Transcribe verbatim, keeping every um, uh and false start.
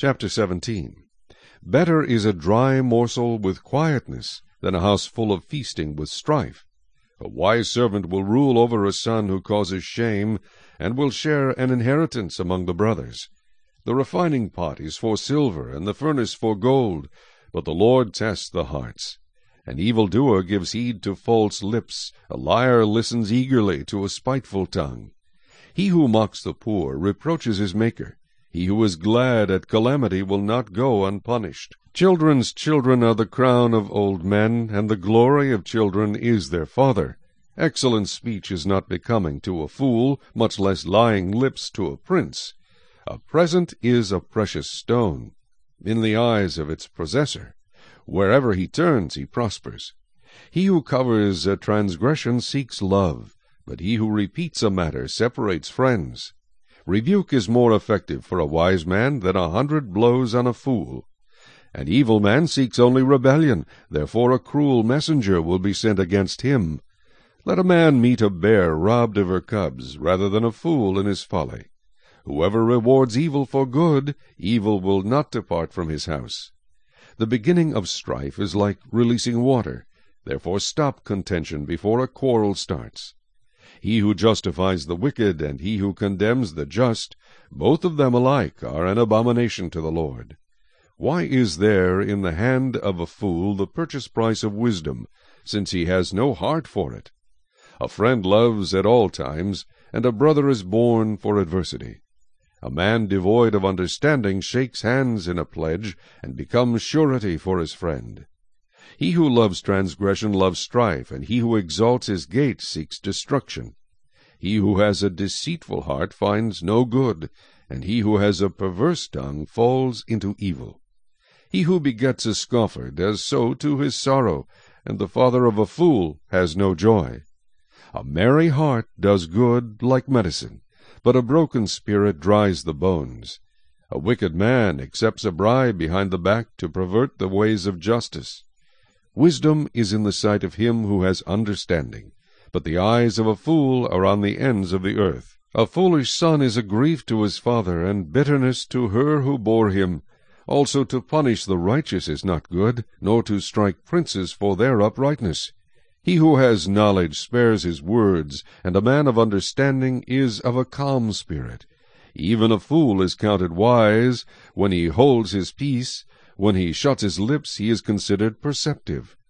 Chapter seventeen. Better is a dry morsel with quietness than a house full of feasting with strife. A wise servant will rule over a son who causes shame, and will share an inheritance among the brothers. The refining pot is for silver, and the furnace for gold, but the Lord tests the hearts. An evildoer gives heed to false lips, a liar listens eagerly to a spiteful tongue. He who mocks the poor reproaches his Maker. He who is glad at calamity will not go unpunished. Children's children are the crown of old men, and the glory of children is their father. Excellent speech is not becoming to a fool, much less lying lips to a prince. A present is a precious stone in the eyes of its possessor. Wherever he turns, he prospers. He who covers a transgression seeks love, but he who repeats a matter separates friends. Rebuke is more effective for a wise man than a hundred blows on a fool. An evil man seeks only rebellion, therefore a cruel messenger will be sent against him. Let a man meet a bear robbed of her cubs, rather than a fool in his folly. Whoever rewards evil for good, evil will not depart from his house. The beginning of strife is like releasing water, therefore stop contention before a quarrel starts. He who justifies the wicked and he who condemns the just, both of them alike are an abomination to the Lord. Why is there in the hand of a fool the purchase price of wisdom, since he has no heart for it? A friend loves at all times, and a brother is born for adversity. A man devoid of understanding shakes hands in a pledge, and becomes surety for his friend. He who loves transgression loves strife, and he who exalts his gate seeks destruction. He who has a deceitful heart finds no good, and he who has a perverse tongue falls into evil. He who begets a scoffer does so to his sorrow, and the father of a fool has no joy. A merry heart does good like medicine, but a broken spirit dries the bones. A wicked man accepts a bribe behind the back to pervert the ways of justice. Wisdom is in the sight of him who has understanding, but the eyes of a fool are on the ends of the earth. A foolish son is a grief to his father, and bitterness to her who bore him. Also to punish the righteous is not good, nor to strike princes for their uprightness. He who has knowledge spares his words, and a man of understanding is of a calm spirit. Even a fool is counted wise when he holds his peace. When he shuts his lips, he is considered perceptive.